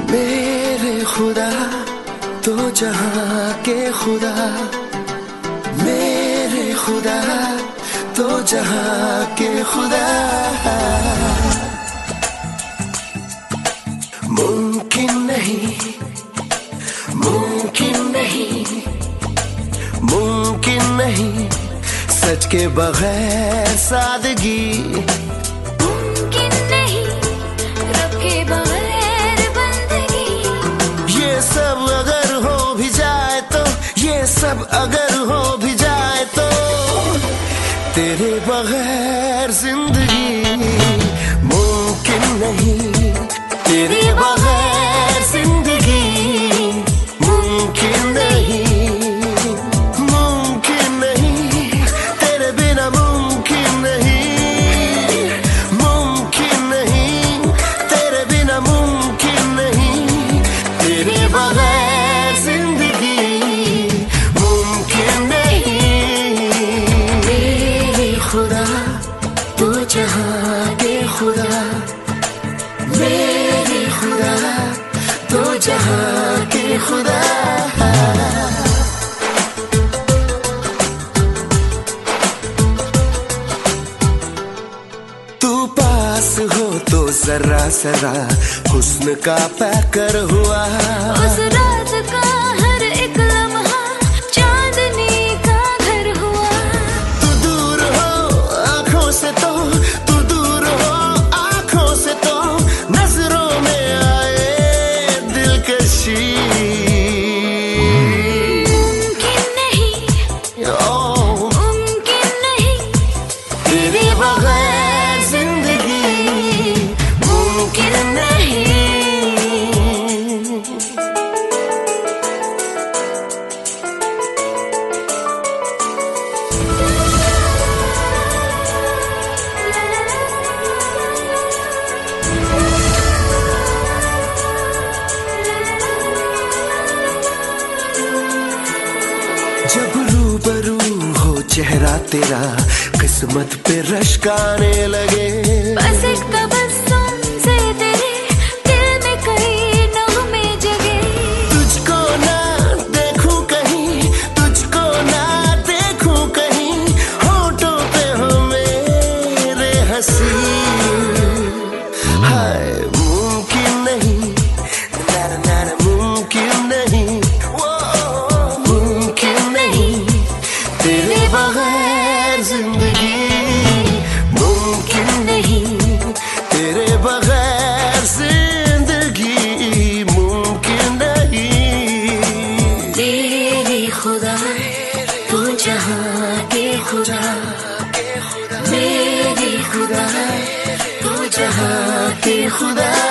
मेरे खुदा तो जहां के खुदा, मेरे खुदा तो जहां के खुदा। मुमकिन नहीं, मुमकिन नहीं, मुमकिन नहीं सच के बगैर सादगी। मुमकिन नहीं रब के बगैर बंदगी। ये सब अगर हो भी जाए तो, ये सब अगर हो भी जाए तो तेरे बगैर जिंदगी मुमकिन नहीं, तेरे बगैर जिंदगी मुमकिन नहीं, मुमकिन नहीं, तेरे बिना मुमकिन नहीं, मुमकिन नहीं, तेरे बिना मुमकिन नहीं, तेरे बगैर जिंदगी मुमकिन नहीं। मेरे खुदा तो जहां के खुदा, मेरे खुदा तो जहां के खुदा। तू पास हो तो जरा जरा हुस्न का पैकर हुआ। उस रात का हर एक लम्हा चांदनी का घर हुआ। तू दूर हो आंखों से तो, तू दूर हो आंखों से तो नजरों में आए दिलकशी। मुमकिन नहीं, ओ मुमकिन नहीं, तेरे बगैर जिंदगी मुमकिन नहीं। जब रूबरू हो चेहरा तेरा किस्मत पे रश्क आने लगे। बस एक तबस्सुम से तेरे दिल में कई नगमे जगे। तुझको ना देखूं कहीं, तुझको ना देखूं कहीं, होठों पे हो मेरे हंसी। हाय मुमकिन नहीं, नाना नाना मुमकिन नहीं, वो मुमकिन नहीं, तेरे बगैर जिंदगी मुमकिन नहीं, तेरे बगैर जिंदगी मुमकिन नहीं। तेरे खुदा तू जहां के खुदा, मेरे खुदा तू जहां के खुदा।